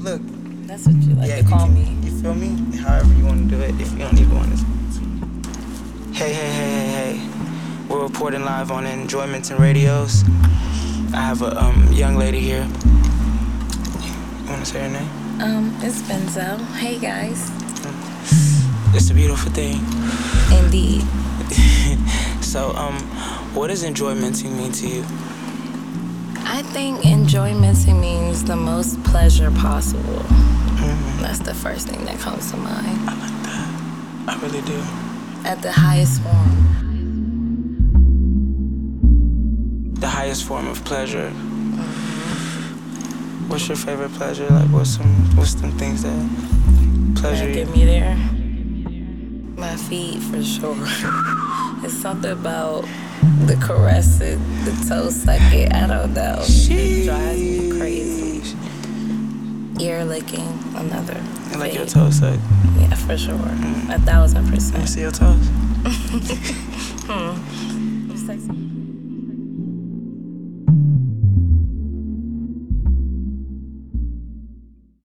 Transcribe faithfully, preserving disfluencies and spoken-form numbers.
look. That's what you like Yeah, to call you, me. You feel me? However you want to do it, if you don't even want to. Hey, hey, hey, hey, hey. We're reporting live on Enjoyment and Radios. I have a um, young lady here. You want to say her name? Um, it's Benzo. Hey, guys. It's a beautiful thing. Indeed. So, um, what does enjoymenting mean to you? I think enjoymenting means the most pleasure possible. Mm-hmm. That's the first thing that comes to mind. I like that. I really do. At the highest form. The highest form of pleasure. Mm-hmm. What's your favorite pleasure? Like, what's some, what's some things that pleasure that you? get me there? My feet, for sure. It's something about the caressing, the toe sucking. I don't know. It drives me crazy. Ear licking, another. You like your toe sucked? Yeah, for sure. Mm. A thousand percent. Let me see your toes. hmm. You're sexy.